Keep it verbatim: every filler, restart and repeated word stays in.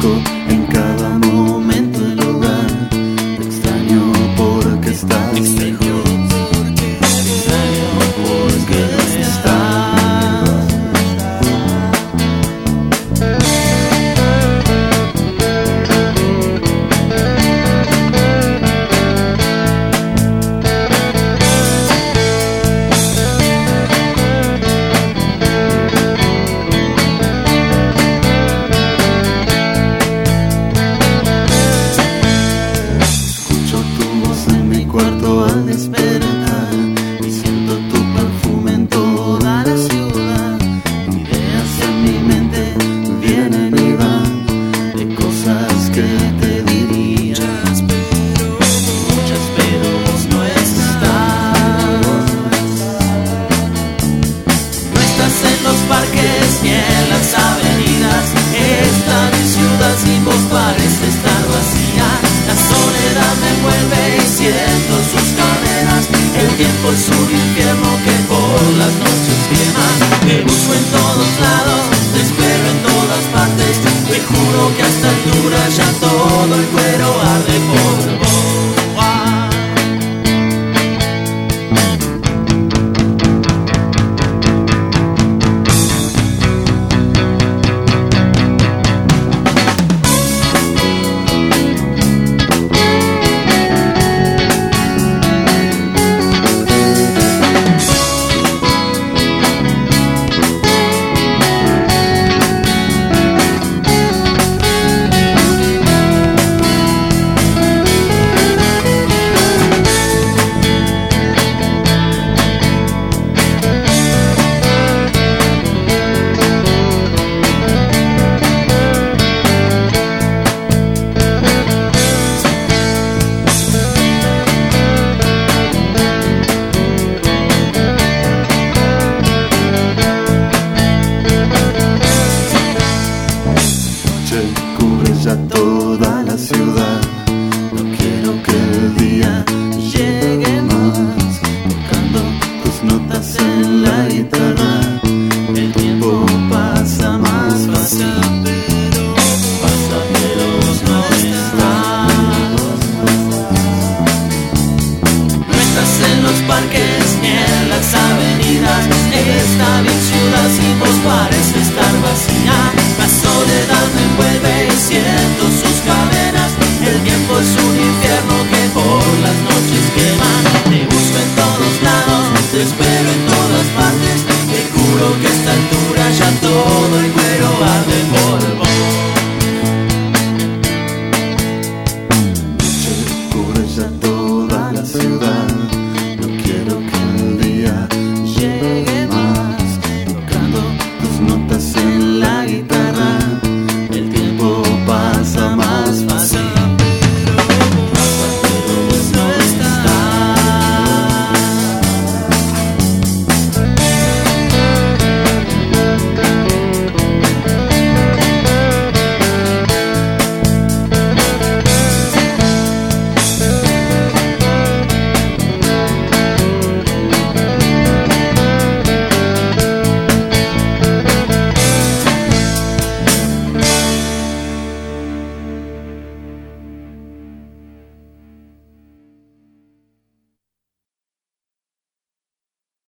busco en cada momento el lugar. Te extraño porque estás lejos. Te extraño porque no estás. Al despertar y siento tu perfume en toda la ciudad. Ideas en mi mente vienen y van de cosas que te diría, muchas, pero vos no estás. No estás en los parques ni en las avenidas. Esta mi ciudad sin vos parece estar vacía. La soledad me envuelve y siento sus cadenas. El tiempo es un infierno que por las noches quema. Te busco en todos lados, te espero en todas partes. Te juro que a esta altura ya todo el cuero arde por vos. Cubre ya toda la ciudad. No quiero que el día llegue más. Tocando tus notas en la guitarra, el tiempo pasa más fácil. Pasa pero vos no estás. No estás en los parques ni en las avenidas. Esta mi ciudad sin vos parece estar vacía. La soledad me envuelve y siento su